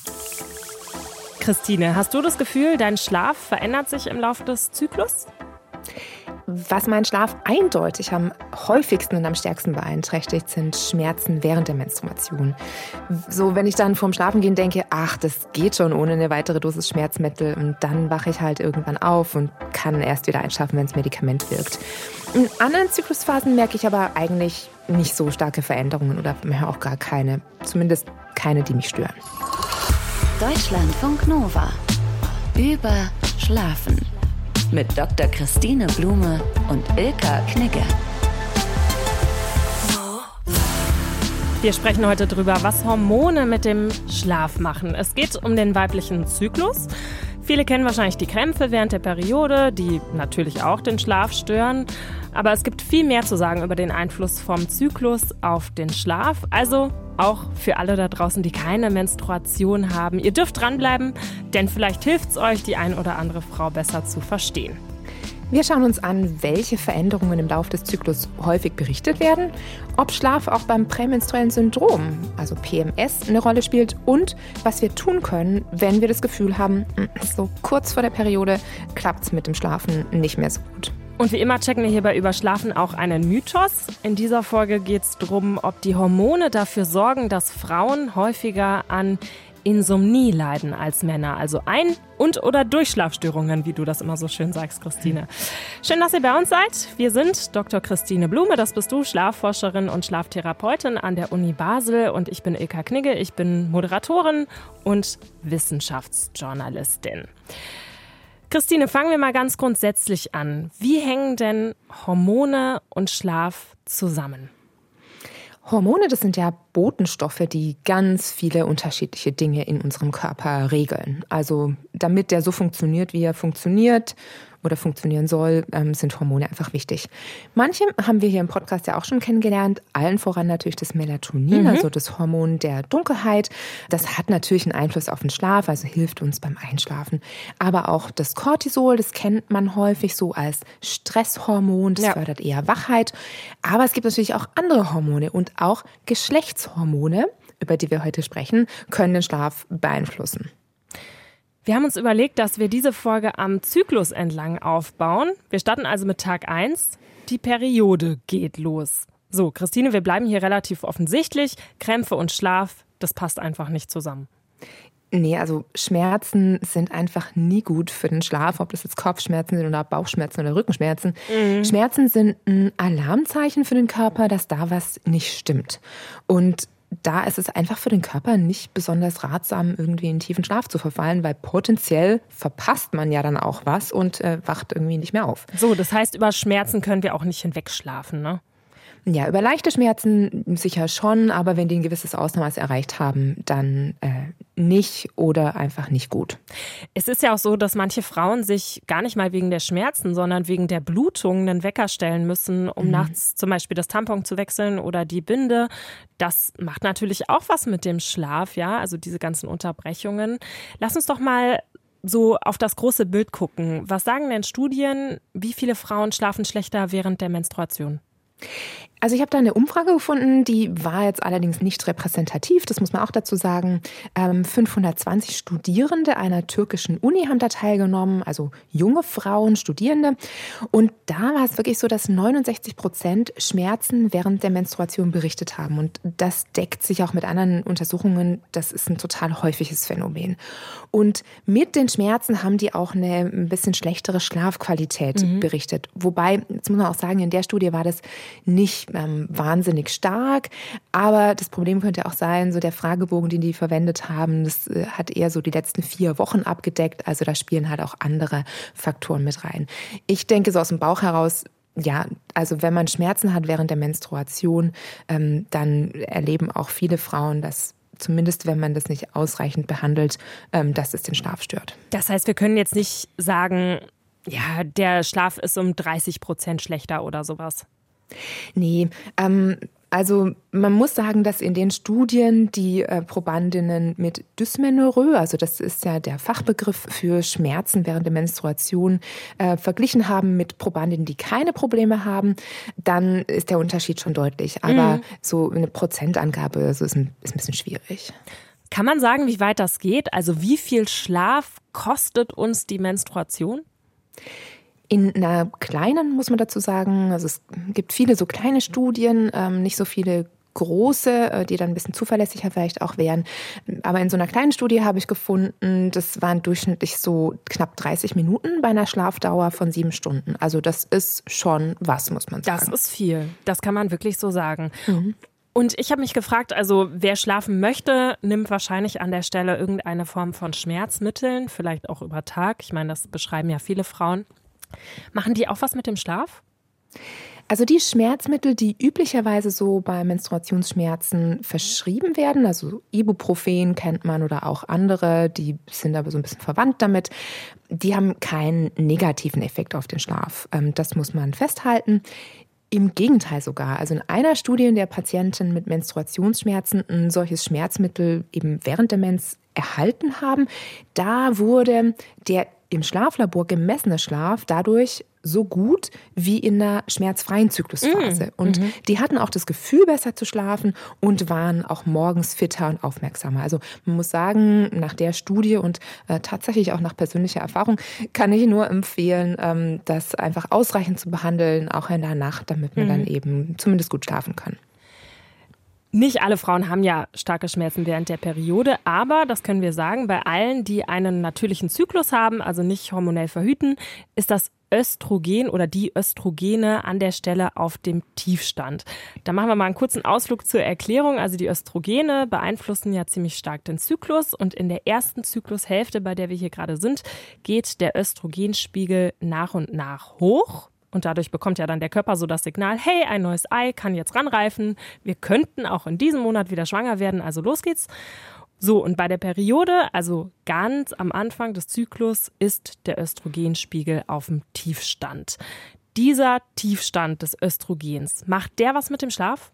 Christine, hast du das Gefühl, dein Schlaf verändert sich im Laufe des Zyklus? Was meinen Schlaf eindeutig am häufigsten und am stärksten beeinträchtigt, sind Schmerzen während der Menstruation. So, wenn ich dann vorm Schlafengehen denke, ach, das geht schon ohne eine weitere Dosis Schmerzmittel, und dann wache ich halt irgendwann auf und kann erst wieder einschlafen, wenn das Medikament wirkt. In anderen Zyklusphasen merke ich aber eigentlich nicht so starke Veränderungen oder auch gar keine. Zumindest keine, die mich stören. Deutschlandfunk Nova. Über Schlafen. Mit Dr. Christine Blume und Ilka Knigge. Wir sprechen heute darüber, was Hormone mit dem Schlaf machen. Es geht um den weiblichen Zyklus. Viele kennen wahrscheinlich die Krämpfe während der Periode, die natürlich auch den Schlaf stören. Aber es gibt viel mehr zu sagen über den Einfluss vom Zyklus auf den Schlaf. Also auch für alle da draußen, die keine Menstruation haben. Ihr dürft dranbleiben, denn vielleicht hilft es euch, die ein oder andere Frau besser zu verstehen. Wir schauen uns an, welche Veränderungen im Laufe des Zyklus häufig berichtet werden, ob Schlaf auch beim prämenstruellen Syndrom, also PMS, eine Rolle spielt und was wir tun können, wenn wir das Gefühl haben, so kurz vor der Periode klappt es mit dem Schlafen nicht mehr so gut. Und wie immer checken wir hier bei Überschlafen auch einen Mythos. In dieser Folge geht es darum, ob die Hormone dafür sorgen, dass Frauen häufiger an Insomnie leiden als Männer, also Ein- und oder Durchschlafstörungen, wie du das immer so schön sagst, Christine. Schön, dass ihr bei uns seid. Wir sind Dr. Christine Blume, das bist du, Schlafforscherin und Schlaftherapeutin an der Uni Basel, und ich bin Ilka Knigge, ich bin Moderatorin und Wissenschaftsjournalistin. Christine, fangen wir mal ganz grundsätzlich an. Wie hängen denn Hormone und Schlaf zusammen? Hormone, das sind ja Botenstoffe, die ganz viele unterschiedliche Dinge in unserem Körper regeln. Also damit der so funktioniert, wie er funktioniert oder funktionieren soll, sind Hormone einfach wichtig. Manche haben wir hier im Podcast ja auch schon kennengelernt, allen voran natürlich das Melatonin, also das Hormon der Dunkelheit. Das hat natürlich einen Einfluss auf den Schlaf, also hilft uns beim Einschlafen. Aber auch das Cortisol, das kennt man häufig so als Stresshormon, das fördert eher Wachheit. Aber es gibt natürlich auch andere Hormone und auch Geschlechtshormone, über die wir heute sprechen, können den Schlaf beeinflussen. Wir haben uns überlegt, dass wir diese Folge am Zyklus entlang aufbauen. Wir starten also mit Tag 1. Die Periode geht los. So, Christine, wir bleiben hier relativ offensichtlich. Krämpfe und Schlaf, das passt einfach nicht zusammen. Nee, also Schmerzen sind einfach nie gut für den Schlaf, ob das jetzt Kopfschmerzen sind oder Bauchschmerzen oder Rückenschmerzen. Schmerzen sind ein Alarmzeichen für den Körper, dass da was nicht stimmt. Und da ist es einfach für den Körper nicht besonders ratsam, irgendwie in tiefen Schlaf zu verfallen, weil potenziell verpasst man ja dann auch was und wacht irgendwie nicht mehr auf. So, das heißt, über Schmerzen können wir auch nicht hinwegschlafen, ne? Ja, über leichte Schmerzen sicher schon, aber wenn die ein gewisses Ausmaß erreicht haben, dann nicht oder einfach nicht gut. Es ist ja auch so, dass manche Frauen sich gar nicht mal wegen der Schmerzen, sondern wegen der Blutung einen Wecker stellen müssen, um nachts zum Beispiel das Tampon zu wechseln oder die Binde. Das macht natürlich auch was mit dem Schlaf, ja, also diese ganzen Unterbrechungen. Lass uns doch mal so auf das große Bild gucken. Was sagen denn Studien, wie viele Frauen schlafen schlechter während der Menstruation? Also ich habe da eine Umfrage gefunden, die war jetzt allerdings nicht repräsentativ, das muss man auch dazu sagen. 520 Studierende einer türkischen Uni haben da teilgenommen, also junge Frauen, Studierende. Und da war es wirklich so, dass 69% Schmerzen während der Menstruation berichtet haben. Und das deckt sich auch mit anderen Untersuchungen, das ist ein total häufiges Phänomen. Und mit den Schmerzen haben die auch eine ein bisschen schlechtere Schlafqualität berichtet. Wobei, jetzt muss man auch sagen, in der Studie war das nicht wahnsinnig stark, aber das Problem könnte auch sein, so der Fragebogen, den die verwendet haben, das hat eher so die letzten 4 Wochen abgedeckt, also da spielen halt auch andere Faktoren mit rein. Ich denke so aus dem Bauch heraus, ja, also wenn man Schmerzen hat während der Menstruation, dann erleben auch viele Frauen, dass zumindest wenn man das nicht ausreichend behandelt, dass es den Schlaf stört. Das heißt, wir können jetzt nicht sagen, ja, der Schlaf ist um 30% schlechter oder sowas. Nee, also man muss sagen, dass in den Studien die Probandinnen mit Dysmenorrhoe, also das ist ja der Fachbegriff für Schmerzen während der Menstruation, verglichen haben mit Probandinnen, die keine Probleme haben, dann ist der Unterschied schon deutlich. Aber so eine Prozentangabe ist ein bisschen schwierig. Kann man sagen, wie weit das geht? Also wie viel Schlaf kostet uns die Menstruation? In einer kleinen, muss man dazu sagen, also es gibt viele so kleine Studien, nicht so viele große, die dann ein bisschen zuverlässiger vielleicht auch wären. Aber in so einer kleinen Studie habe ich gefunden, das waren durchschnittlich so knapp 30 Minuten bei einer Schlafdauer von 7 Stunden. Also das ist schon was, muss man sagen. Das ist viel. Das kann man wirklich so sagen. Mhm. Und ich habe mich gefragt, also wer schlafen möchte, nimmt wahrscheinlich an der Stelle irgendeine Form von Schmerzmitteln, vielleicht auch über Tag. Ich meine, das beschreiben ja viele Frauen. Machen die auch was mit dem Schlaf? Also die Schmerzmittel, die üblicherweise so bei Menstruationsschmerzen verschrieben werden, also Ibuprofen kennt man oder auch andere, die sind aber so ein bisschen verwandt damit, die haben keinen negativen Effekt auf den Schlaf. Das muss man festhalten. Im Gegenteil sogar. Also in einer Studie, in der Patienten mit Menstruationsschmerzen ein solches Schmerzmittel eben während der Mens erhalten haben, da wurde der im Schlaflabor gemessene Schlaf dadurch so gut wie in einer schmerzfreien Zyklusphase. Und die hatten auch das Gefühl, besser zu schlafen und waren auch morgens fitter und aufmerksamer. Also man muss sagen, nach der Studie und tatsächlich auch nach persönlicher Erfahrung kann ich nur empfehlen, das einfach ausreichend zu behandeln, auch in der Nacht, damit man dann eben zumindest gut schlafen kann. Nicht alle Frauen haben ja starke Schmerzen während der Periode, aber das können wir sagen, bei allen, die einen natürlichen Zyklus haben, also nicht hormonell verhüten, ist das Östrogen oder die Östrogene an der Stelle auf dem Tiefstand. Da machen wir mal einen kurzen Ausflug zur Erklärung. Also die Östrogene beeinflussen ja ziemlich stark den Zyklus und in der ersten Zyklushälfte, bei der wir hier gerade sind, geht der Östrogenspiegel nach und nach hoch. Und dadurch bekommt ja dann der Körper so das Signal, hey, ein neues Ei kann jetzt ranreifen. Wir könnten auch in diesem Monat wieder schwanger werden, also los geht's. So, und bei der Periode, also ganz am Anfang des Zyklus, ist der Östrogenspiegel auf dem Tiefstand. Dieser Tiefstand des Östrogens, macht der was mit dem Schlaf?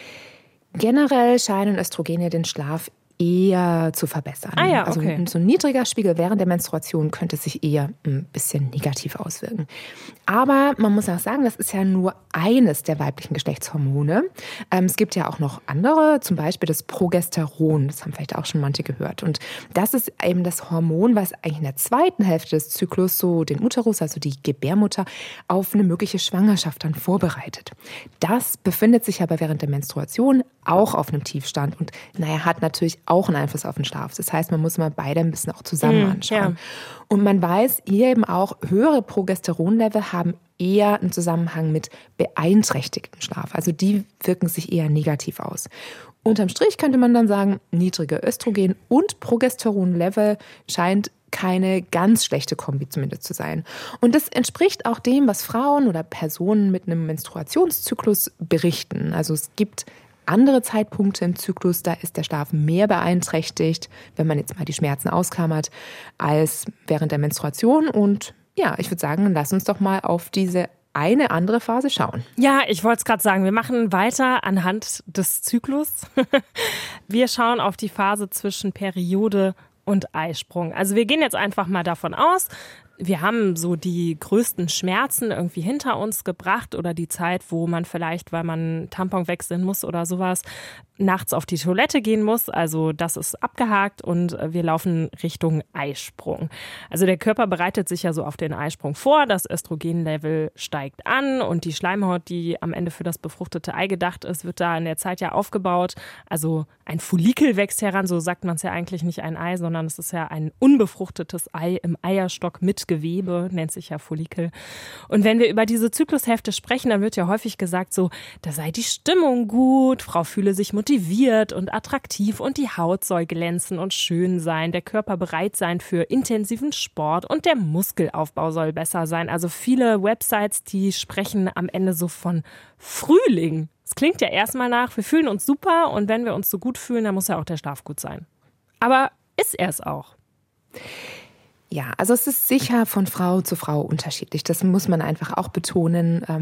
Generell scheinen Östrogene den Schlaf eher zu verbessern. Ah ja, okay. Also so ein niedriger Spiegel während der Menstruation könnte sich eher ein bisschen negativ auswirken. Aber man muss auch sagen, das ist ja nur eines der weiblichen Geschlechtshormone. Es gibt ja auch noch andere, zum Beispiel das Progesteron. Das haben vielleicht auch schon manche gehört. Und das ist eben das Hormon, was eigentlich in der zweiten Hälfte des Zyklus so den Uterus, also die Gebärmutter, auf eine mögliche Schwangerschaft dann vorbereitet. Das befindet sich aber während der Menstruation auch auf einem Tiefstand und hat natürlich auch einen Einfluss auf den Schlaf. Das heißt, man muss mal beide ein bisschen auch zusammen anschauen. Ja. Und man weiß hier eben auch, höhere Progesteronlevel haben eher einen Zusammenhang mit beeinträchtigtem Schlaf. Also die wirken sich eher negativ aus. Unterm Strich könnte man dann sagen, niedrige Östrogen- und Progesteronlevel scheint keine ganz schlechte Kombi zumindest zu sein. Und das entspricht auch dem, was Frauen oder Personen mit einem Menstruationszyklus berichten. Also es gibt andere Zeitpunkte im Zyklus, da ist der Schlaf mehr beeinträchtigt, wenn man jetzt mal die Schmerzen ausklammert, als während der Menstruation. Und ja, ich würde sagen, lass uns doch mal auf diese eine andere Phase schauen. Ja, ich wollte es gerade sagen, wir machen weiter anhand des Zyklus. Wir schauen auf die Phase zwischen Periode und Eisprung. Also wir gehen jetzt einfach mal davon aus, wir haben so die größten Schmerzen irgendwie hinter uns gebracht oder die Zeit, wo man vielleicht, weil man Tampon wechseln muss oder sowas, nachts auf die Toilette gehen muss. Also das ist abgehakt und wir laufen Richtung Eisprung. Also der Körper bereitet sich ja so auf den Eisprung vor. Das Östrogenlevel steigt an und die Schleimhaut, die am Ende für das befruchtete Ei gedacht ist, wird da in der Zeit ja aufgebaut. Also ein Follikel wächst heran, so sagt man es ja eigentlich nicht ein Ei, sondern es ist ja ein unbefruchtetes Ei im Eierstock mit Gewebe, nennt sich ja Follikel. Und wenn wir über diese Zyklushälfte sprechen, dann wird ja häufig gesagt so, da sei die Stimmung gut, Frau fühle sich motiviert und attraktiv und die Haut soll glänzen und schön sein, der Körper bereit sein für intensiven Sport und der Muskelaufbau soll besser sein. Also viele Websites, die sprechen am Ende so von Frühling. Es klingt ja erstmal nach, wir fühlen uns super und wenn wir uns so gut fühlen, dann muss ja auch der Schlaf gut sein. Aber ist er es auch? Ja, also es ist sicher von Frau zu Frau unterschiedlich. Das muss man einfach auch betonen.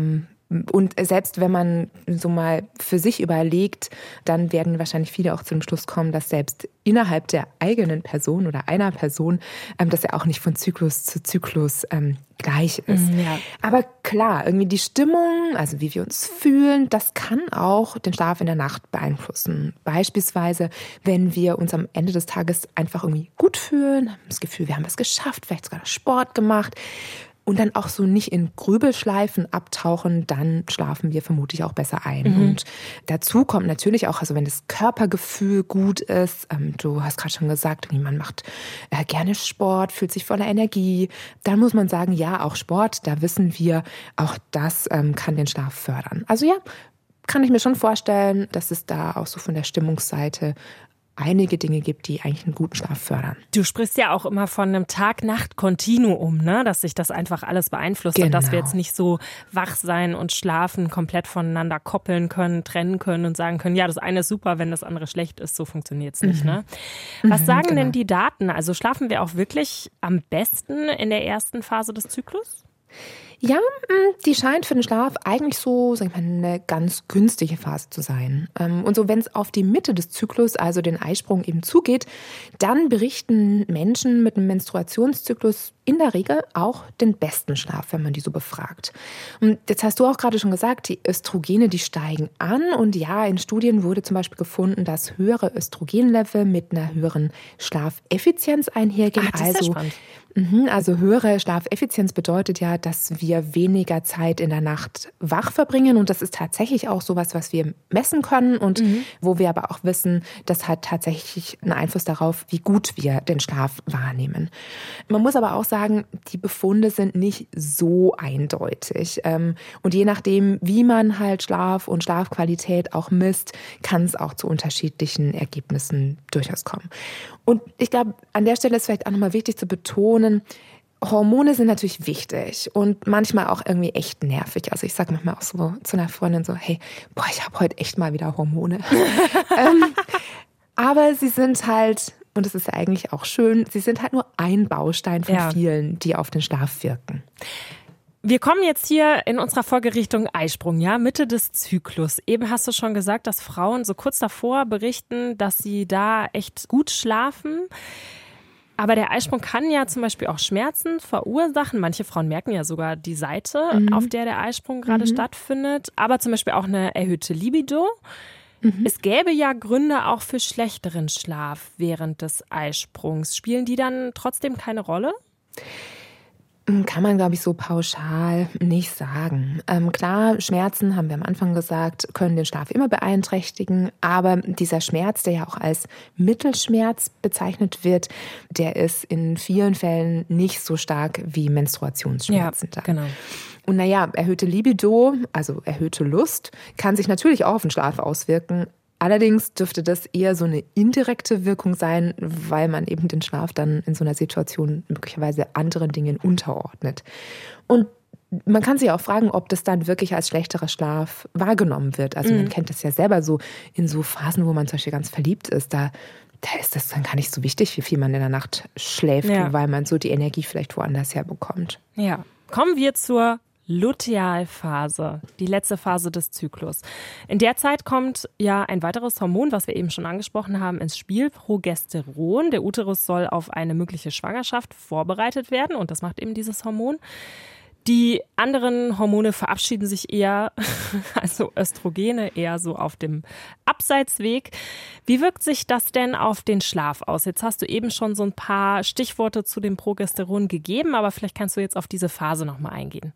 Und selbst wenn man so mal für sich überlegt, dann werden wahrscheinlich viele auch zu dem Schluss kommen, dass selbst innerhalb der eigenen Person oder einer Person, dass er auch nicht von Zyklus zu Zyklus gleich ist. Ja. Aber klar, irgendwie die Stimmung, also wie wir uns fühlen, das kann auch den Schlaf in der Nacht beeinflussen. Beispielsweise, wenn wir uns am Ende des Tages einfach irgendwie gut fühlen, haben das Gefühl, wir haben was geschafft, vielleicht sogar Sport gemacht, und dann auch so nicht in Grübelschleifen abtauchen, dann schlafen wir vermutlich auch besser ein. Und dazu kommt natürlich auch, also wenn das Körpergefühl gut ist, du hast gerade schon gesagt, man macht gerne Sport, fühlt sich voller Energie, dann muss man sagen, ja, auch Sport, da wissen wir, auch das kann den Schlaf fördern. Also ja, kann ich mir schon vorstellen, dass es da auch so von der Stimmungsseite einige Dinge gibt, die eigentlich einen guten Schlaf fördern. Du sprichst ja auch immer von einem Tag-Nacht-Kontinuum, ne? Dass sich das einfach alles beeinflusst und dass wir jetzt nicht so wach sein und schlafen komplett voneinander koppeln können, trennen können und sagen können, ja, das eine ist super, wenn das andere schlecht ist, so funktioniert es nicht. Ne? Was sagen denn die Daten? Also schlafen wir auch wirklich am besten in der ersten Phase des Zyklus? Ja, die scheint für den Schlaf eigentlich so, sag ich mal, eine ganz günstige Phase zu sein. Und so, wenn es auf die Mitte des Zyklus, also den Eisprung eben zugeht, dann berichten Menschen mit einem Menstruationszyklus in der Regel auch den besten Schlaf, wenn man die so befragt. Und jetzt hast du auch gerade schon gesagt, die Östrogene, die steigen an. Und ja, in Studien wurde zum Beispiel gefunden, dass höhere Östrogenlevel mit einer höheren Schlafeffizienz einhergehen. Ach, das ist ja spannend. Also höhere Schlafeffizienz bedeutet ja, dass wir weniger Zeit in der Nacht wach verbringen. Und das ist tatsächlich auch sowas, was wir messen können und wo wir aber auch wissen, das hat tatsächlich einen Einfluss darauf, wie gut wir den Schlaf wahrnehmen. Man muss aber auch sagen, die Befunde sind nicht so eindeutig. Und je nachdem, wie man halt Schlaf und Schlafqualität auch misst, kann es auch zu unterschiedlichen Ergebnissen durchaus kommen. Und ich glaube, an der Stelle ist vielleicht auch nochmal wichtig zu betonen, Hormone sind natürlich wichtig und manchmal auch irgendwie echt nervig. Also ich sage manchmal auch so zu einer Freundin so, hey, ich habe heute echt mal wieder Hormone. Aber sie sind halt, und das ist ja eigentlich auch schön, sie sind halt nur ein Baustein von vielen, die auf den Schlaf wirken. Wir kommen jetzt hier in unserer Folge Richtung Eisprung, ja, Mitte des Zyklus. Eben hast du schon gesagt, dass Frauen so kurz davor berichten, dass sie da echt gut schlafen. Aber der Eisprung kann ja zum Beispiel auch Schmerzen verursachen. Manche Frauen merken ja sogar die Seite, auf der der Eisprung gerade stattfindet. Aber zum Beispiel auch eine erhöhte Libido. Es gäbe ja Gründe auch für schlechteren Schlaf während des Eisprungs. Spielen die dann trotzdem keine Rolle? Kann man, glaube ich, so pauschal nicht sagen. Klar, Schmerzen, haben wir am Anfang gesagt, können den Schlaf immer beeinträchtigen. Aber dieser Schmerz, der ja auch als Mittelschmerz bezeichnet wird, der ist in vielen Fällen nicht so stark wie Menstruationsschmerzen. Ja, genau. Und erhöhte Libido, also erhöhte Lust, kann sich natürlich auch auf den Schlaf auswirken. Allerdings dürfte das eher so eine indirekte Wirkung sein, weil man eben den Schlaf dann in so einer Situation möglicherweise anderen Dingen unterordnet. Und man kann sich auch fragen, ob das dann wirklich als schlechterer Schlaf wahrgenommen wird. Also man kennt das ja selber so in so Phasen, wo man zum Beispiel ganz verliebt ist, da ist das dann gar nicht so wichtig, wie viel man in der Nacht schläft, weil man so die Energie vielleicht woanders herbekommt. Ja, kommen wir zur Lutealphase, die letzte Phase des Zyklus. In der Zeit kommt ja ein weiteres Hormon, was wir eben schon angesprochen haben, ins Spiel, Progesteron. Der Uterus soll auf eine mögliche Schwangerschaft vorbereitet werden und das macht eben dieses Hormon. Die anderen Hormone verabschieden sich eher, also Östrogene, eher so auf dem Abseitsweg. Wie wirkt sich das denn auf den Schlaf aus? Jetzt hast du eben schon so ein paar Stichworte zu dem Progesteron gegeben, aber vielleicht kannst du jetzt auf diese Phase nochmal eingehen.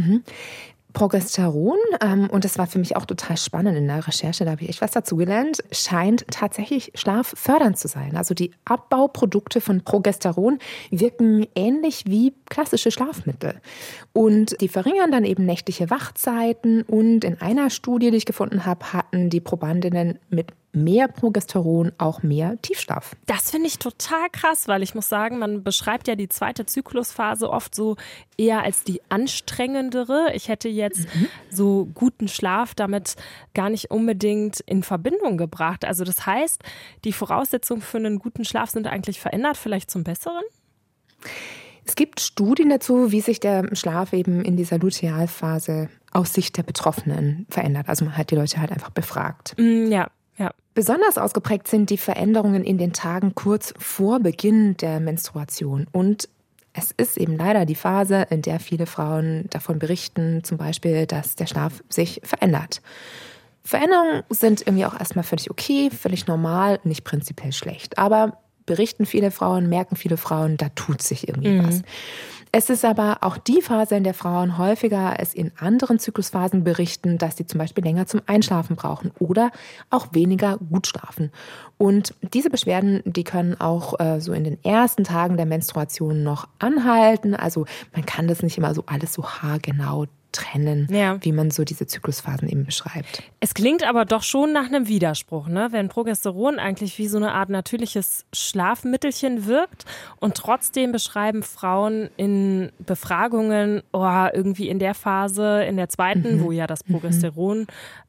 Progesteron, und das war für mich auch total spannend in der Recherche, da habe ich echt was dazu gelernt, scheint tatsächlich schlaffördernd zu sein. Also die Abbauprodukte von Progesteron wirken ähnlich wie klassische Schlafmittel. Und die verringern dann eben nächtliche Wachzeiten. Und in einer Studie, die ich gefunden habe, hatten die Probandinnen mit mehr Progesteron auch mehr Tiefschlaf. Das finde ich total krass, weil ich muss sagen, man beschreibt ja die zweite Zyklusphase oft so eher als die anstrengendere. Ich hätte jetzt so guten Schlaf damit gar nicht unbedingt in Verbindung gebracht. Also das heißt, die Voraussetzungen für einen guten Schlaf sind eigentlich verändert, vielleicht zum Besseren? Es gibt Studien dazu, wie sich der Schlaf eben in dieser Lutealphase aus Sicht der Betroffenen verändert. Also man hat die Leute halt einfach befragt. Ja. Besonders ausgeprägt sind die Veränderungen in den Tagen kurz vor Beginn der Menstruation. Und es ist eben leider die Phase, in der viele Frauen davon berichten, zum Beispiel, dass der Schlaf sich verändert. Veränderungen sind irgendwie auch erstmal völlig okay, völlig normal, nicht prinzipiell schlecht. Aber berichten viele Frauen, merken viele Frauen, da tut sich irgendwie was. Es ist aber auch die Phase, in der Frauen häufiger es in anderen Zyklusphasen berichten, dass sie zum Beispiel länger zum Einschlafen brauchen oder auch weniger gut schlafen. Und diese Beschwerden, die können auch so in den ersten Tagen der Menstruation noch anhalten. Also man kann das nicht immer so alles so haargenau trennen, wie man so diese Zyklusphasen eben beschreibt. Es klingt aber doch schon nach einem Widerspruch, ne? Wenn Progesteron eigentlich wie so eine Art natürliches Schlafmittelchen wirkt und trotzdem beschreiben Frauen in Befragungen, irgendwie in der Phase, in der zweiten, wo ja das Progesteron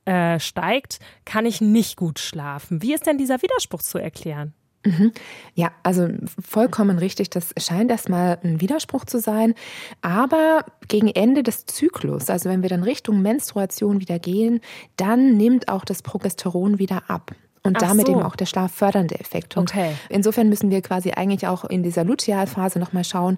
steigt, kann ich nicht gut schlafen. Wie ist denn dieser Widerspruch zu erklären? Ja, also vollkommen richtig. Das scheint erstmal ein Widerspruch zu sein. Aber gegen Ende des Zyklus, also wenn wir dann Richtung Menstruation wieder gehen, dann nimmt auch das Progesteron wieder ab. Und damit eben auch der schlaffördernde Effekt. Und insofern müssen wir quasi eigentlich auch in dieser Lutealphase nochmal schauen,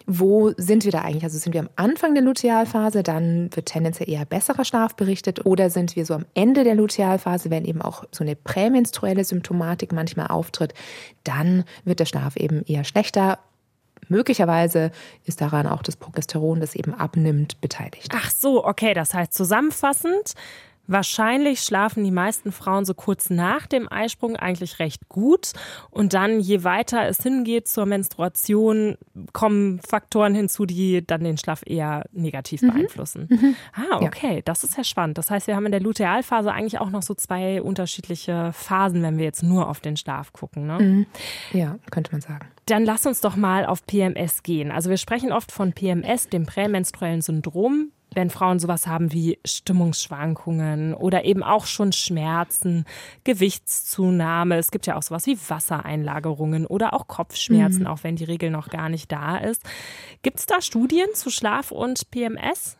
wo sind wir da eigentlich? Also sind wir am Anfang der Lutealphase, dann wird tendenziell eher besserer Schlaf berichtet. Oder sind wir so am Ende der Lutealphase, wenn eben auch so eine prämenstruelle Symptomatik manchmal auftritt, dann wird der Schlaf eben eher schlechter. Möglicherweise ist daran auch das Progesteron, das eben abnimmt, beteiligt. Ach so, okay, das heißt zusammenfassend, wahrscheinlich schlafen die meisten Frauen so kurz nach dem Eisprung eigentlich recht gut und dann, je weiter es hingeht zur Menstruation, kommen Faktoren hinzu, die dann den Schlaf eher negativ beeinflussen. Okay, das ist ja spannend. Das heißt, wir haben in der Lutealphase eigentlich auch noch so zwei unterschiedliche Phasen, wenn wir jetzt nur auf den Schlaf gucken, ne? Ja, könnte man sagen. Dann lass uns doch mal auf PMS gehen. Also wir sprechen oft von PMS, dem prämenstruellen Syndrom, wenn Frauen sowas haben wie Stimmungsschwankungen oder eben auch schon Schmerzen, Gewichtszunahme. Es gibt ja auch sowas wie Wassereinlagerungen oder auch Kopfschmerzen, auch wenn die Regel noch gar nicht da ist. Gibt es da Studien zu Schlaf und PMS?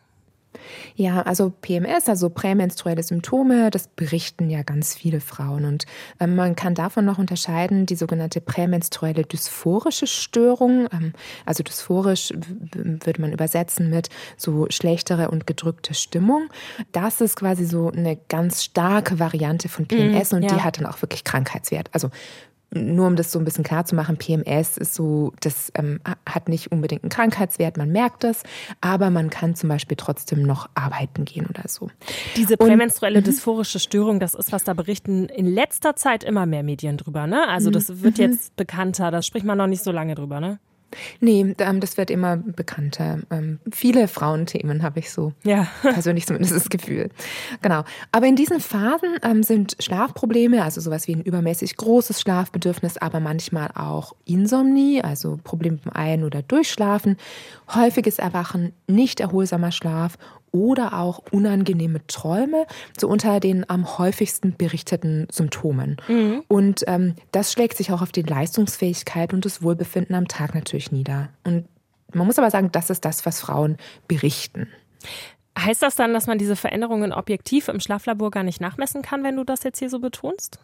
Ja, also PMS, also prämenstruelle Symptome, das berichten ja ganz viele Frauen. Und man kann davon noch unterscheiden die sogenannte prämenstruelle dysphorische Störung. Also dysphorisch würde man übersetzen mit so schlechtere und gedrückte Stimmung. Das ist quasi so eine ganz starke Variante von PMS und die hat dann auch wirklich Krankheitswert. Also nur um das so ein bisschen klar zu machen, PMS ist so, das hat nicht unbedingt einen Krankheitswert, man merkt das, aber man kann zum Beispiel trotzdem noch arbeiten gehen oder so. Diese prämenstruelle dysphorische Störung, das ist was, da berichten in letzter Zeit immer mehr Medien drüber, ne? Also das wird jetzt bekannter, da spricht man noch nicht so lange drüber, ne? Nee, das wird immer bekannter. Viele Frauenthemen habe ich so persönlich zumindest das Gefühl. Genau. Aber in diesen Phasen sind Schlafprobleme, also sowas wie ein übermäßig großes Schlafbedürfnis, aber manchmal auch Insomnie, also Probleme beim Ein- oder Durchschlafen, häufiges Erwachen, nicht erholsamer Schlaf oder auch unangenehme Träume, so unter den am häufigsten berichteten Symptomen. Und das schlägt sich auch auf die Leistungsfähigkeit und das Wohlbefinden am Tag natürlich nieder. Und man muss aber sagen, das ist das, was Frauen berichten. Heißt das dann, dass man diese Veränderungen objektiv im Schlaflabor gar nicht nachmessen kann, wenn du das jetzt hier so betonst?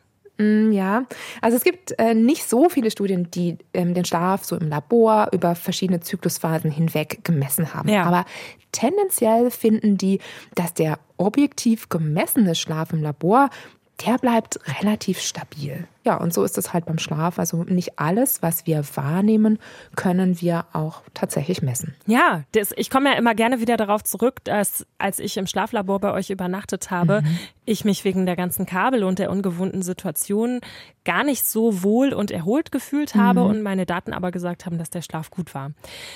Ja, also es gibt nicht so viele Studien, die den Schlaf so im Labor über verschiedene Zyklusphasen hinweg gemessen haben. Ja. Aber tendenziell finden die, dass der objektiv gemessene Schlaf im Labor, der bleibt relativ stabil. Ja, und so ist es halt beim Schlaf. Also nicht alles, was wir wahrnehmen, können wir auch tatsächlich messen. Ja, ich komme ja immer gerne wieder darauf zurück, dass als ich im Schlaflabor bei euch übernachtet habe, ich mich wegen der ganzen Kabel und der ungewohnten Situation gar nicht so wohl und erholt gefühlt habe und meine Daten aber gesagt haben, dass der Schlaf gut war.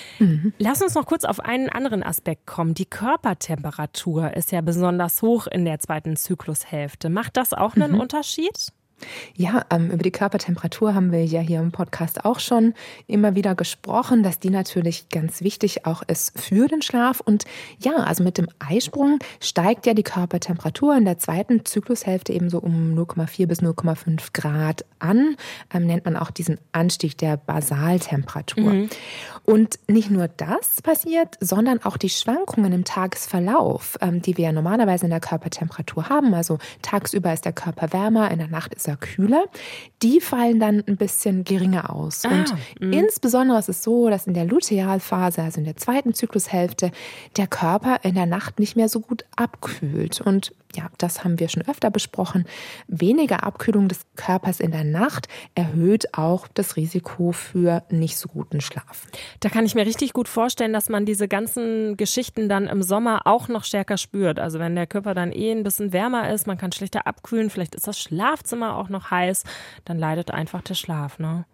Lass uns noch kurz auf einen anderen Aspekt kommen. Die Körpertemperatur ist ja besonders hoch in der zweiten Zyklushälfte. Macht das auch einen Unterschied? Ja, über die Körpertemperatur haben wir ja hier im Podcast auch schon immer wieder gesprochen, dass die natürlich ganz wichtig auch ist für den Schlaf. Und ja, also mit dem Eisprung steigt ja die Körpertemperatur in der zweiten Zyklushälfte eben so um 0,4 bis 0,5 Grad an. Nennt man auch diesen Anstieg der Basaltemperatur. Und nicht nur das passiert, sondern auch die Schwankungen im Tagesverlauf, die wir ja normalerweise in der Körpertemperatur haben. Also tagsüber ist der Körper wärmer, in der Nacht ist er kühler. Die fallen dann ein bisschen geringer aus. Und insbesondere ist es so, dass in der Lutealphase, also in der zweiten Zyklushälfte, der Körper in der Nacht nicht mehr so gut abkühlt. Und ja, das haben wir schon öfter besprochen. Weniger Abkühlung des Körpers in der Nacht erhöht auch das Risiko für nicht so guten Schlaf. Da kann ich mir richtig gut vorstellen, dass man diese ganzen Geschichten dann im Sommer auch noch stärker spürt. Also wenn der Körper dann ein bisschen wärmer ist, man kann schlechter abkühlen, vielleicht ist das Schlafzimmer auch noch heiß, dann leidet einfach der Schlaf, ne?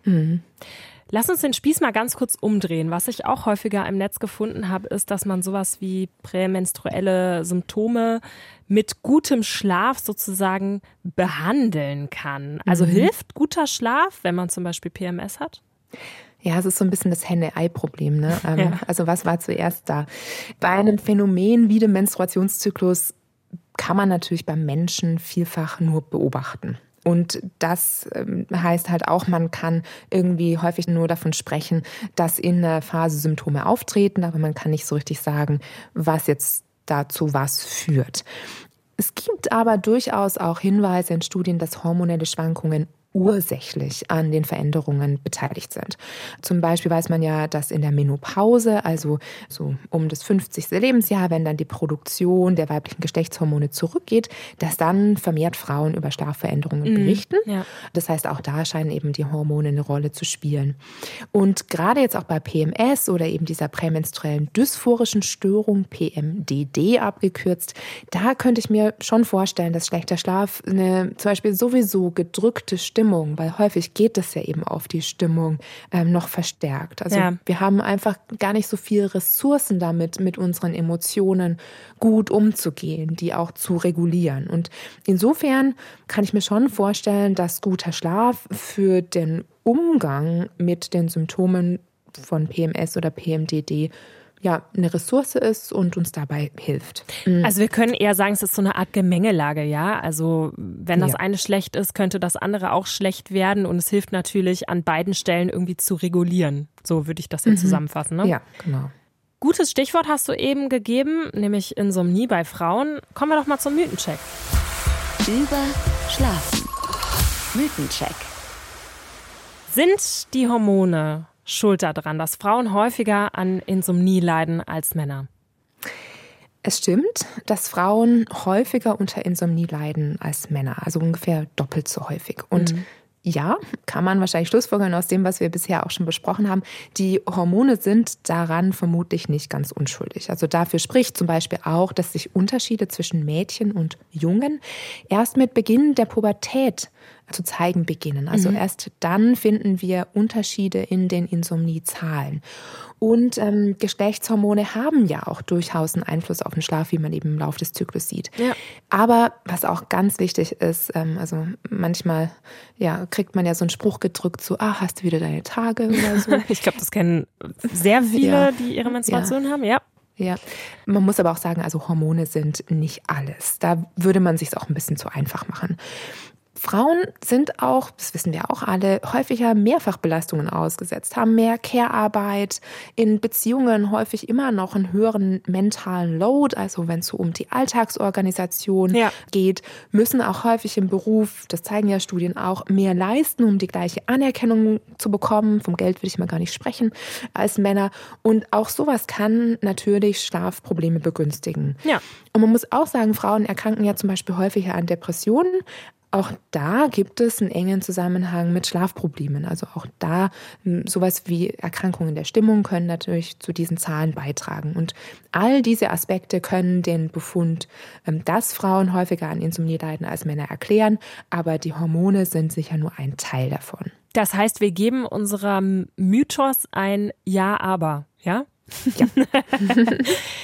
Lass uns den Spieß mal ganz kurz umdrehen. Was ich auch häufiger im Netz gefunden habe, ist, dass man sowas wie prämenstruelle Symptome mit gutem Schlaf sozusagen behandeln kann. Also hilft guter Schlaf, wenn man zum Beispiel PMS hat? Ja, es ist so ein bisschen das Henne-Ei-Problem, ne? Also was war zuerst da? Bei einem Phänomen wie dem Menstruationszyklus kann man natürlich beim Menschen vielfach nur beobachten. Und das heißt halt auch, man kann irgendwie häufig nur davon sprechen, dass in der Phase Symptome auftreten, aber man kann nicht so richtig sagen, was jetzt dazu was führt. Es gibt aber durchaus auch Hinweise in Studien, dass hormonelle Schwankungen ursächlich an den Veränderungen beteiligt sind. Zum Beispiel weiß man ja, dass in der Menopause, also so um das 50. Lebensjahr, wenn dann die Produktion der weiblichen Geschlechtshormone zurückgeht, dass dann vermehrt Frauen über Schlafveränderungen berichten. Ja. Das heißt, auch da scheinen eben die Hormone eine Rolle zu spielen. Und gerade jetzt auch bei PMS oder eben dieser prämenstruellen dysphorischen Störung, PMDD abgekürzt, da könnte ich mir schon vorstellen, dass schlechter Schlaf eine zum Beispiel sowieso gedrückte Stimmung, weil häufig geht es ja eben auf die Stimmung noch verstärkt. Also wir haben einfach gar nicht so viele Ressourcen damit, mit unseren Emotionen gut umzugehen, die auch zu regulieren. Und insofern kann ich mir schon vorstellen, dass guter Schlaf für den Umgang mit den Symptomen von PMS oder PMDD ja eine Ressource ist und uns dabei hilft. Also wir können eher sagen, es ist so eine Art Gemengelage, ja. Also wenn das eine schlecht ist, könnte das andere auch schlecht werden und es hilft natürlich an beiden Stellen irgendwie zu regulieren. So würde ich das jetzt zusammenfassen, ne? Ja, genau. Gutes Stichwort hast du eben gegeben, nämlich Insomnie bei Frauen. Kommen wir doch mal zum Mythencheck. Überschlafen. Mythencheck. Sind die Hormone schuld daran, dass Frauen häufiger an Insomnie leiden als Männer? Es stimmt, dass Frauen häufiger unter Insomnie leiden als Männer, also ungefähr doppelt so häufig. Und ja, kann man wahrscheinlich schlussfolgern aus dem, was wir bisher auch schon besprochen haben. Die Hormone sind daran vermutlich nicht ganz unschuldig. Also dafür spricht zum Beispiel auch, dass sich Unterschiede zwischen Mädchen und Jungen erst mit Beginn der Pubertät zu zeigen beginnen. Also erst dann finden wir Unterschiede in den Insomniezahlen. Und Geschlechtshormone haben ja auch durchaus einen Einfluss auf den Schlaf, wie man eben im Laufe des Zyklus sieht. Ja. Aber was auch ganz wichtig ist, also manchmal kriegt man ja so einen Spruch gedrückt, so, hast du wieder deine Tage oder so. Ich glaube, das kennen sehr viele, die ihre Menstruation haben, ja. Ja, man muss aber auch sagen, also Hormone sind nicht alles. Da würde man sich auch ein bisschen zu einfach machen. Frauen sind auch, das wissen wir auch alle, häufiger Mehrfachbelastungen ausgesetzt, haben mehr Care-Arbeit, in Beziehungen häufig immer noch einen höheren mentalen Load, also wenn es so um die Alltagsorganisation geht, müssen auch häufig im Beruf, das zeigen ja Studien auch, mehr leisten, um die gleiche Anerkennung zu bekommen. Vom Geld will ich mal gar nicht sprechen, als Männer. Und auch sowas kann natürlich Schlafprobleme begünstigen. Ja. Und man muss auch sagen, Frauen erkranken ja zum Beispiel häufiger an Depressionen. Auch da gibt es einen engen Zusammenhang mit Schlafproblemen. Also auch da sowas wie Erkrankungen der Stimmung können natürlich zu diesen Zahlen beitragen. Und all diese Aspekte können den Befund, dass Frauen häufiger an Insomnie leiden als Männer, erklären. Aber die Hormone sind sicher nur ein Teil davon. Das heißt, wir geben unserem Mythos ein Ja, aber, ja? Ja.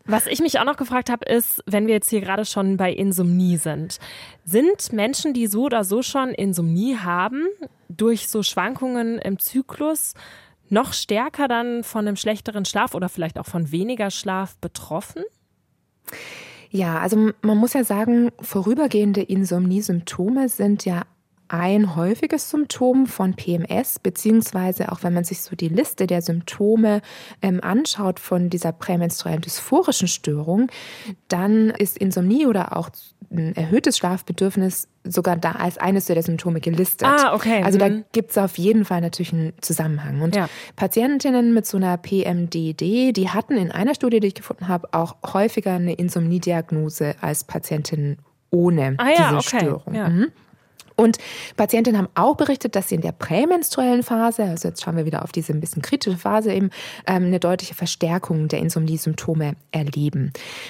Was ich mich auch noch gefragt habe, ist, wenn wir jetzt hier gerade schon bei Insomnie sind Menschen, die so oder so schon Insomnie haben, durch so Schwankungen im Zyklus noch stärker dann von einem schlechteren Schlaf oder vielleicht auch von weniger Schlaf betroffen? Ja, also man muss ja sagen, vorübergehende Insomnie-Symptome sind ja ein häufiges Symptom von PMS, beziehungsweise auch wenn man sich so die Liste der Symptome anschaut von dieser prämenstruellen dysphorischen Störung, dann ist Insomnie oder auch ein erhöhtes Schlafbedürfnis sogar da als eines der Symptome gelistet. Okay. Also da gibt es auf jeden Fall natürlich einen Zusammenhang. Und Patientinnen mit so einer PMDD, die hatten in einer Studie, die ich gefunden habe, auch häufiger eine Insomniediagnose als Patientinnen ohne diese Störung. Ja. Und Patientinnen haben auch berichtet, dass sie in der prämenstruellen Phase, also jetzt schauen wir wieder auf diese ein bisschen kritische Phase eben, eine deutliche Verstärkung der Insomnie-Symptome erleben.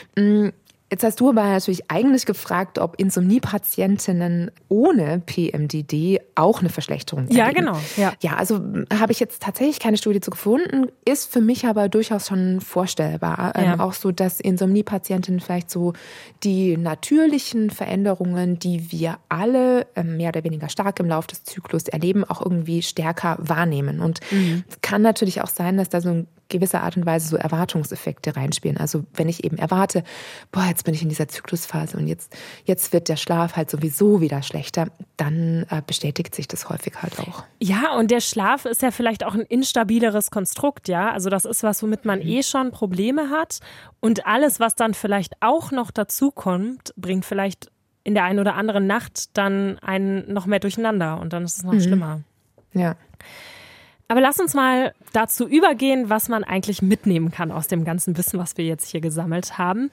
Jetzt hast du aber natürlich eigentlich gefragt, ob Insomnie-Patientinnen ohne PMDD auch eine Verschlechterung erleben. Ja, genau. Ja, also habe ich jetzt tatsächlich keine Studie zu gefunden, ist für mich aber durchaus schon vorstellbar. Auch so, dass Insomnie-Patientinnen vielleicht so die natürlichen Veränderungen, die wir alle mehr oder weniger stark im Laufe des Zyklus erleben, auch irgendwie stärker wahrnehmen. Und es kann natürlich auch sein, dass da so ein gewisser Art und Weise so Erwartungseffekte reinspielen. Also wenn ich eben erwarte, jetzt bin ich in dieser Zyklusphase und jetzt wird der Schlaf halt sowieso wieder schlechter, dann bestätigt sich das häufig halt auch. Ja, und der Schlaf ist ja vielleicht auch ein instabileres Konstrukt, ja. Also das ist was, womit man schon Probleme hat. Und alles, was dann vielleicht auch noch dazu kommt, bringt vielleicht in der einen oder anderen Nacht dann einen noch mehr durcheinander. Und dann ist es noch schlimmer. Ja. Aber lass uns mal dazu übergehen, was man eigentlich mitnehmen kann aus dem ganzen Wissen, was wir jetzt hier gesammelt haben.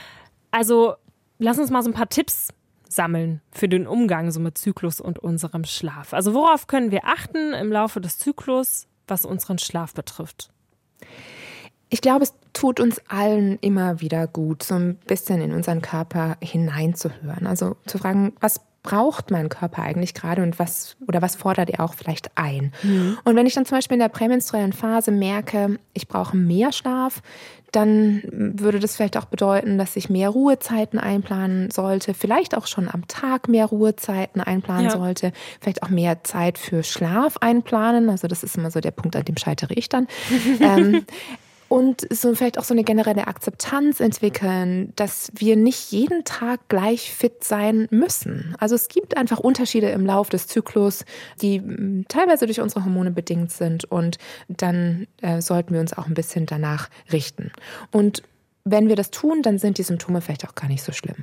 Also lass uns mal so ein paar Tipps sammeln für den Umgang so mit Zyklus und unserem Schlaf. Also worauf können wir achten im Laufe des Zyklus, was unseren Schlaf betrifft? Ich glaube, es tut uns allen immer wieder gut, so ein bisschen in unseren Körper hineinzuhören. Also zu fragen, was braucht mein Körper eigentlich gerade und was fordert er auch vielleicht ein? Und wenn ich dann zum Beispiel in der prämenstruellen Phase merke, ich brauche mehr Schlaf, dann würde das vielleicht auch bedeuten, dass ich mehr Ruhezeiten einplanen sollte, vielleicht auch schon am Tag mehr Ruhezeiten einplanen sollte, vielleicht auch mehr Zeit für Schlaf einplanen. Also das ist immer so der Punkt, an dem scheitere ich dann. Und so vielleicht auch so eine generelle Akzeptanz entwickeln, dass wir nicht jeden Tag gleich fit sein müssen. Also es gibt einfach Unterschiede im Lauf des Zyklus, die teilweise durch unsere Hormone bedingt sind. Und dann sollten wir uns auch ein bisschen danach richten. Und wenn wir das tun, dann sind die Symptome vielleicht auch gar nicht so schlimm.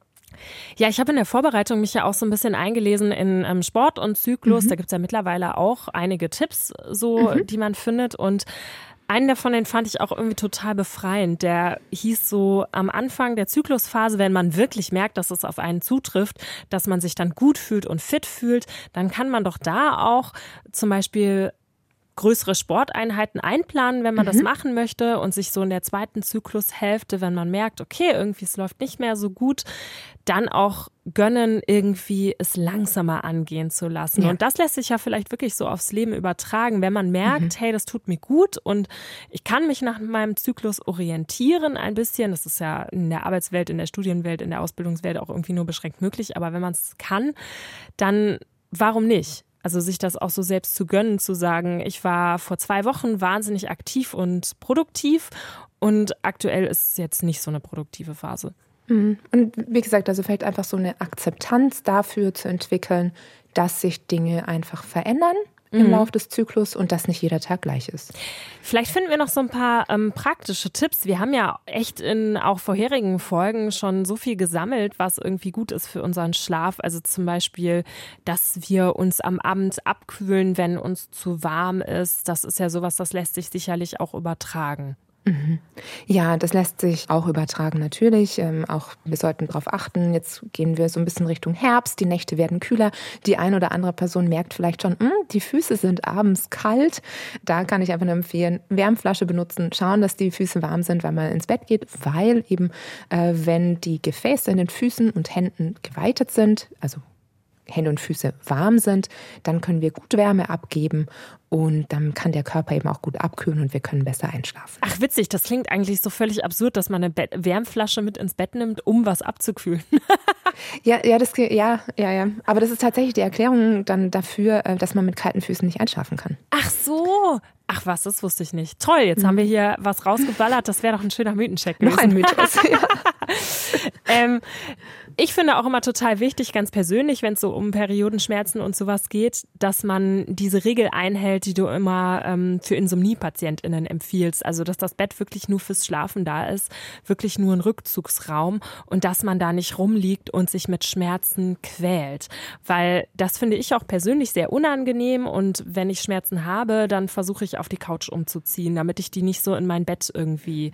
Ja, ich habe in der Vorbereitung mich ja auch so ein bisschen eingelesen in Sport und Zyklus. Da gibt es ja mittlerweile auch einige Tipps, die man findet. Und einen davon, den fand ich auch irgendwie total befreiend. Der hieß so, am Anfang der Zyklusphase, wenn man wirklich merkt, dass es auf einen zutrifft, dass man sich dann gut fühlt und fit fühlt, dann kann man doch da auch zum Beispiel größere Sporteinheiten einplanen, wenn man das machen möchte und sich so in der zweiten Zyklushälfte, wenn man merkt, okay, irgendwie es läuft nicht mehr so gut, dann auch gönnen, irgendwie es langsamer angehen zu lassen. Ja. Und das lässt sich ja vielleicht wirklich so aufs Leben übertragen, wenn man merkt, hey, das tut mir gut und ich kann mich nach meinem Zyklus orientieren ein bisschen. Das ist ja in der Arbeitswelt, in der Studienwelt, in der Ausbildungswelt auch irgendwie nur beschränkt möglich. Aber wenn man es kann, dann warum nicht? Also sich das auch so selbst zu gönnen, zu sagen, ich war vor 2 Wochen wahnsinnig aktiv und produktiv und aktuell ist es jetzt nicht so eine produktive Phase. Und wie gesagt, also vielleicht einfach so eine Akzeptanz dafür zu entwickeln, dass sich Dinge einfach verändern im Laufe des Zyklus und dass nicht jeder Tag gleich ist. Vielleicht finden wir noch so ein paar praktische Tipps. Wir haben ja echt in auch vorherigen Folgen schon so viel gesammelt, was irgendwie gut ist für unseren Schlaf. Also zum Beispiel, dass wir uns am Abend abkühlen, wenn uns zu warm ist. Das ist ja sowas, das lässt sich sicherlich auch übertragen. Ja, das lässt sich auch übertragen natürlich. Auch wir sollten darauf achten. Jetzt gehen wir so ein bisschen Richtung Herbst. Die Nächte werden kühler. Die eine oder andere Person merkt vielleicht schon, die Füße sind abends kalt. Da kann ich einfach nur empfehlen, Wärmflasche benutzen. Schauen, dass die Füße warm sind, wenn man ins Bett geht. Weil eben, wenn die Gefäße in den Füßen und Händen geweitet sind, also Hände und Füße warm sind, dann können wir gut Wärme abgeben und dann kann der Körper eben auch gut abkühlen und wir können besser einschlafen. Ach witzig, das klingt eigentlich so völlig absurd, dass man eine Wärmflasche mit ins Bett nimmt, um was abzukühlen. Ja. Aber das ist tatsächlich die Erklärung dann dafür, dass man mit kalten Füßen nicht einschlafen kann. Ach so. Ach was, das wusste ich nicht. Toll, jetzt haben wir hier was rausgeballert. Das wäre doch ein schöner Mythencheck gewesen. Noch ein Mythos, ja. Ich finde auch immer total wichtig, ganz persönlich, wenn es so um Periodenschmerzen und sowas geht, dass man diese Regel einhält, die du immer für Insomnie-PatientInnen empfiehlst. Also, dass das Bett wirklich nur fürs Schlafen da ist, wirklich nur ein Rückzugsraum und dass man da nicht rumliegt und sich mit Schmerzen quält. Weil das finde ich auch persönlich sehr unangenehm und wenn ich Schmerzen habe, dann versuche ich auf die Couch umzuziehen, damit ich die nicht so in mein Bett irgendwie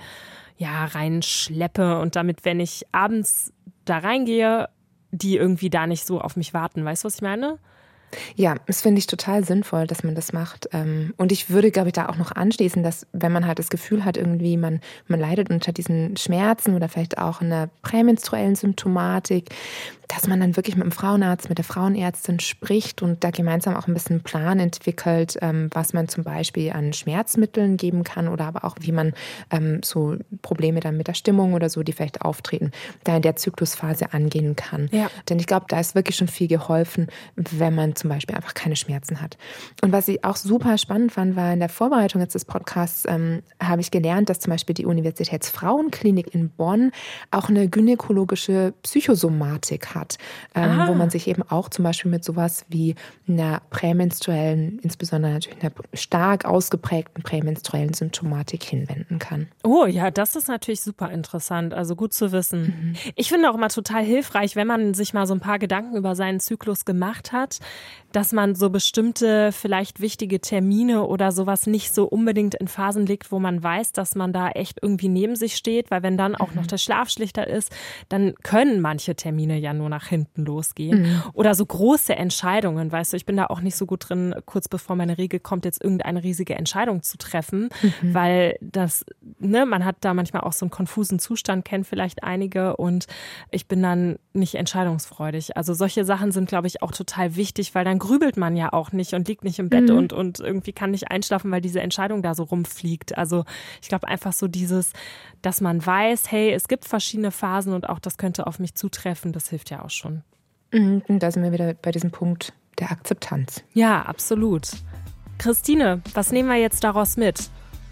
reinschleppe und damit, wenn ich abends da reingehe, die irgendwie da nicht so auf mich warten. Weißt du, was ich meine? Ja, das finde ich total sinnvoll, dass man das macht. Und ich würde, glaube ich, da auch noch anschließen, dass wenn man halt das Gefühl hat, irgendwie man leidet unter diesen Schmerzen oder vielleicht auch einer prämenstruellen Symptomatik, dass man dann wirklich mit dem Frauenarzt, mit der Frauenärztin spricht und da gemeinsam auch ein bisschen einen Plan entwickelt, was man zum Beispiel an Schmerzmitteln geben kann oder aber auch wie man so Probleme dann mit der Stimmung oder so, die vielleicht auftreten, da in der Zyklusphase angehen kann. Ja. Denn ich glaube, da ist wirklich schon viel geholfen, wenn man zum Beispiel einfach keine Schmerzen hat. Und was ich auch super spannend fand, war in der Vorbereitung jetzt des Podcasts, habe ich gelernt, dass zum Beispiel die Universitätsfrauenklinik in Bonn auch eine gynäkologische Psychosomatik hat, wo man sich eben auch zum Beispiel mit sowas wie einer prämenstruellen, insbesondere natürlich einer stark ausgeprägten prämenstruellen Symptomatik hinwenden kann. Oh ja, das ist natürlich super interessant, also gut zu wissen. Ich finde auch immer total hilfreich, wenn man sich mal so ein paar Gedanken über seinen Zyklus gemacht hat, dass man so bestimmte, vielleicht wichtige Termine oder sowas nicht so unbedingt in Phasen legt, wo man weiß, dass man da echt irgendwie neben sich steht, weil wenn dann auch noch der Schlaf schlechter ist, dann können manche Termine ja nur nach hinten losgehen. Oder so große Entscheidungen, weißt du, ich bin da auch nicht so gut drin, kurz bevor meine Regel kommt, jetzt irgendeine riesige Entscheidung zu treffen, weil das, man hat da manchmal auch so einen konfusen Zustand, kennen vielleicht einige und ich bin dann nicht entscheidungsfreudig. Also solche Sachen sind, glaube ich, auch total wichtig, weil dann grübelt man ja auch nicht und liegt nicht im Bett und irgendwie kann nicht einschlafen, weil diese Entscheidung da so rumfliegt. Also ich glaube einfach so dieses, dass man weiß, hey, es gibt verschiedene Phasen und auch das könnte auf mich zutreffen, das hilft ja auch schon. Und da sind wir wieder bei diesem Punkt der Akzeptanz. Ja, absolut. Christine, was nehmen wir jetzt daraus mit?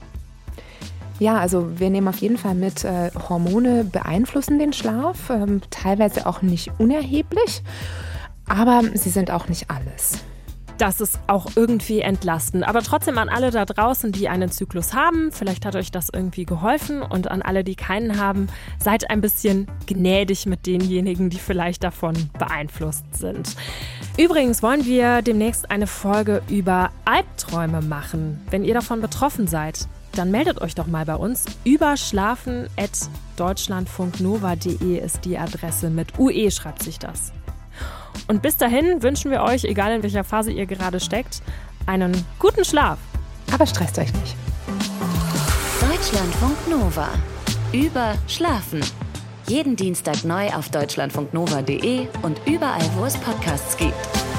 Ja, also wir nehmen auf jeden Fall mit, Hormone beeinflussen den Schlaf, teilweise auch nicht unerheblich, aber sie sind auch nicht alles. Das ist auch irgendwie entlastend. Aber trotzdem an alle da draußen, die einen Zyklus haben, vielleicht hat euch das irgendwie geholfen und an alle, die keinen haben, seid ein bisschen gnädig mit denjenigen, die vielleicht davon beeinflusst sind. Übrigens wollen wir demnächst eine Folge über Albträume machen. Wenn ihr davon betroffen seid, dann meldet euch doch mal bei uns. überschlafen@deutschlandfunknova.de ist die Adresse. Mit UE schreibt sich das. Und bis dahin wünschen wir euch, egal in welcher Phase ihr gerade steckt, einen guten Schlaf. Aber stresst euch nicht. Deutschlandfunk Nova. Überschlafen. Jeden Dienstag neu auf deutschlandfunknova.de und überall, wo es Podcasts gibt.